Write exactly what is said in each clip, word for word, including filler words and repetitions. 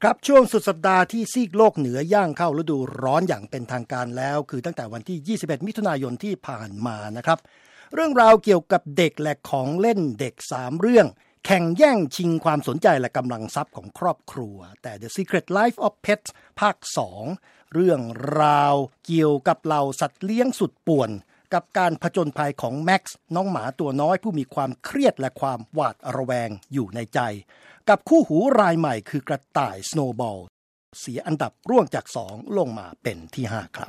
ครับช่วงสุดสัปดาห์ที่ซีกโลกเหนือย่างเข้าฤดูร้อนอย่างเป็นทางการแล้วคือตั้งแต่วันที่ยี่สิบเอ็ดมิถุนายนที่ผ่านมานะครับเรื่องราวเกี่ยวกับเด็กและของเล่นเด็กสามเรื่องแข่งแย่งชิงความสนใจและกำลังทรัพย์ของครอบครัวแต่ The Secret Life of Pets ภาคสองเรื่องราวเกี่ยวกับเหล่าสัตว์เลี้ยงสุดป่วนกับการผจญภัยของแม็กซ์น้องหมาตัวน้อยผู้มีความเครียดและความหวาดระแวงอยู่ในใจกับคู่หูรายใหม่คือกระต่ายสโนว์บอลเสียอันดับร่วงจากสองลงมาเป็นที่ห้าครับ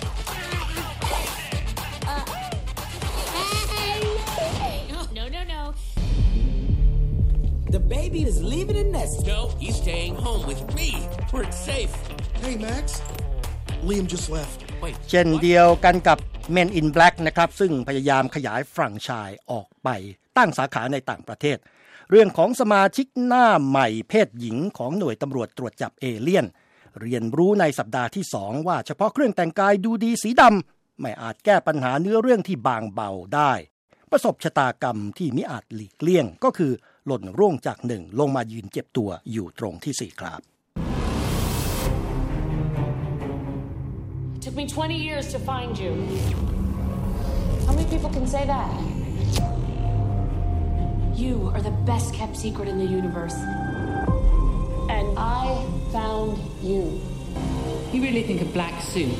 The baby is leaving the nest. No, he's staying home with me. Where it's safe. Hey, Max. Liam just left. Wait. เช่นเดียวกันกับ Men in Black นะครับซึ่งพยายามขยายแฟรนไชส์ออกไปตั้งสาขาในต่างประเทศเรื่องของสมาชิกหน้าใหม่เพศหญิงของหน่วยตำรวจตรวจจับเอเลี่ยนเรียนรู้ในสัปดาห์ที่สองว่าเฉพาะเครื่องแต่งกายดูดีสีดำไม่อาจแก้ปัญหาเนื้อเรื่องที่บางเบาได้ประสบชะตากรรมที่มิอาจหลีกเลี่ยงก็คือหล่นร่วงจากหนึ่งลงมายืนเจ็บตัวอยู่ตรงที่สี่ครับ It took me twenty years to find you. How many people can say that? You are the best kept secret in the universe. And I found you. You really think a black suit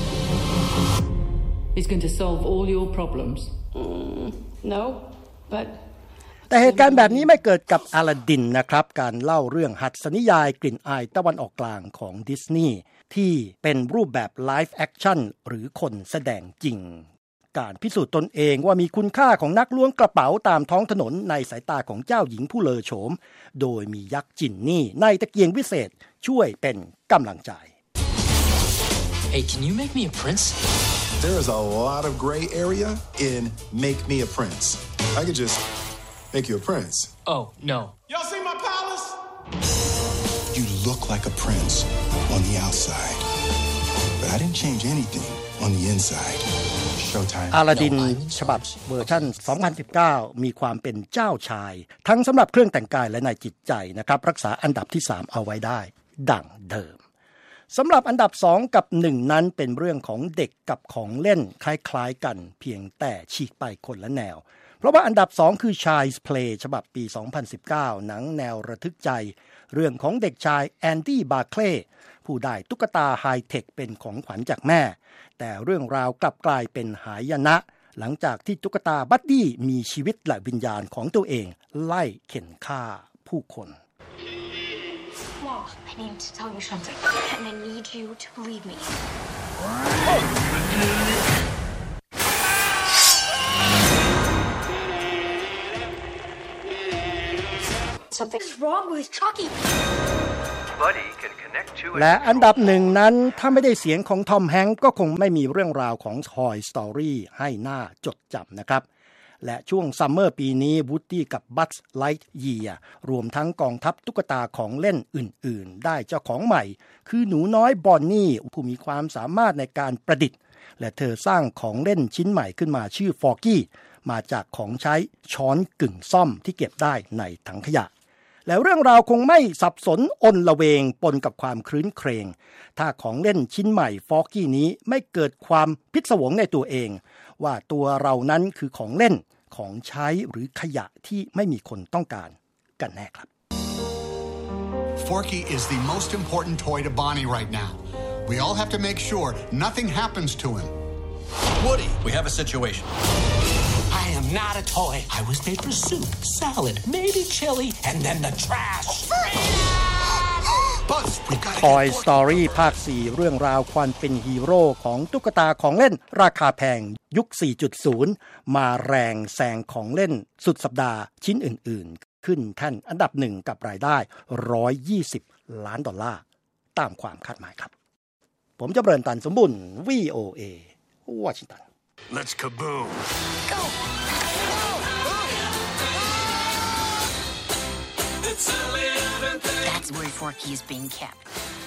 is going to solve all your problems? Mm, no, but แต่เหตุการณ์แบบนี้ไม่เกิดกับอลาดินนะครับการเล่าเรื่องหัตถนิยายกลิ่นอายตะวันออกกลางของดิสนีย์ที่เป็นรูปแบบไลฟ์แอคชั่นหรือคนแสดงจริงการพิสูจน์ตนเองว่ามีคุณค่าของนักล้วงกระเป๋าตามท้องถนนในสายตาของเจ้าหญิงผู้เลอโฉมโดยมียักษ์จินนี่ในตะเกียงวิเศษช่วยเป็นกำลังใจ Hey, can you make me a prince? There is a lot of gray area in Make Me a Prince. I could just make you a prince. Oh, no. Y'all see my palace? You look like a prince on the outside, but I didn't change anything on the inside. Showtime. อลาดินฉบับเวอร์ชันสองพันสิบเก้ามีความเป็นเจ้าชายทั้งสำหรับเครื่องแต่งกายและในจิตใจนะครับรักษาอันดับที่สามเอาไว้ได้ดั่งเดิมสำหรับอันดับสองกับหนึ่งนั้นเป็นเรื่องของเด็กกับของเล่นคล้ายๆกันเพียงแต่ฉีกไปคนละแนวเพราะว่าอันดับสองคือ Child's Play ฉบับปีสองพันสิบเก้าหนังแนวระทึกใจเรื่องของเด็กชายแอนดี้บาร์เคลย์ผู้ได้ตุ๊กตาไฮเทคเป็นของขวัญจากแม่แต่เรื่องราวกลับกลายเป็นหายนะหลังจากที่ตุ๊กตาบัดดี้มีชีวิตและวิญญาณของตัวเองไล่เข็นฆ่าผู้คน Mom, I need to tell you something, and I need you to believe me. Something's wrong with Chucky. และอันดับหนึ่งนั้นถ้าไม่ได้เสียงของทอมแฮงก์ก็คงไม่มีเรื่องราวของ Toy Story ให้หน้าจดจำนะครับและช่วงซัมเมอร์ปีนี้วูดดี้กับบัซ ไลท์เยียร์รวมทั้งกองทัพตุ๊กตาของเล่นอื่นๆได้เจ้าของใหม่คือหนูน้อยบอนนี่ผู้มีความสามารถในการประดิษฐ์และเธอสร้างของเล่นชิ้นใหม่ขึ้นมาชื่อฟอร์กี้มาจากของใช้ช้อนกึ่งซ่อมที่เก็บได้ในถังขยะแล้วเรื่องราวคงไม่สับสนอนละเวงปนกับความครื้นเครงถ้าของเล่นชิ้นใหม่ฟอร์กี้นี้ไม่เกิดความพิศวงในตัวเองว่าตัวเรานั้นคือของเล่นของใช้หรือขยะที่ไม่มีคนต้องการกันแน่ครับ Forky is the most important toy to Bonnie right now. We all have to make sure nothing happens to him. Woody, we have a situation.I am not a toy. I was made for soup, salad, maybe chili, and then the trash. Buzz, we got Toy Story ภาคสี่เรื่องราวความเป็นฮีโร่ของตุ๊กตาของเล่นราคาแพงยุค สี่จุดศูนย์ มาแรงแซงของเล่นสุดสัปดาห์ชิ้นอื่นๆขึ้นแท่นอันดับหนึ่งกับรายได้หนึ่งร้อยยี่สิบล้านดอลลาร์ตามความคาดหมายครับผมจะเริ่มตันสมบุญ วี โอ เอ วอชิงตัน Let's kaboom. Go! That's where Forky is being kept.